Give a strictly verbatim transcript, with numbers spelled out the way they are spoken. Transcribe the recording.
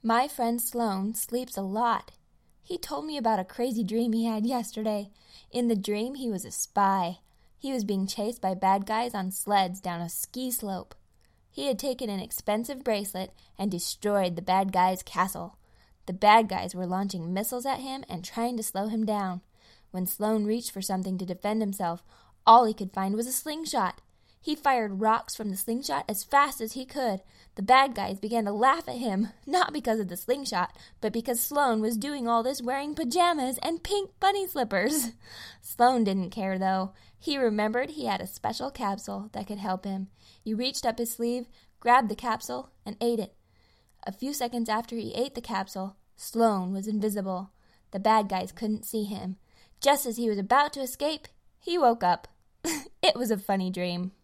My friend Sloan sleeps a lot. He told me about a crazy dream he had yesterday. In the dream, he was a spy. He was being chased by bad guys on sleds down a ski slope. He had taken an expensive bracelet and destroyed the bad guys' castle. The bad guys were launching missiles at him and trying to slow him down. When Sloan reached for something to defend himself, all he could find was a slingshot. He fired rocks from the slingshot as fast as he could. The bad guys began to laugh at him, not because of the slingshot, but because Sloan was doing all this wearing pajamas and pink bunny slippers. Sloan didn't care, though. He remembered he had a special capsule that could help him. He reached up his sleeve, grabbed the capsule, and ate it. A few seconds after he ate the capsule, Sloan was invisible. The bad guys couldn't see him. Just as he was about to escape, he woke up. It was a funny dream.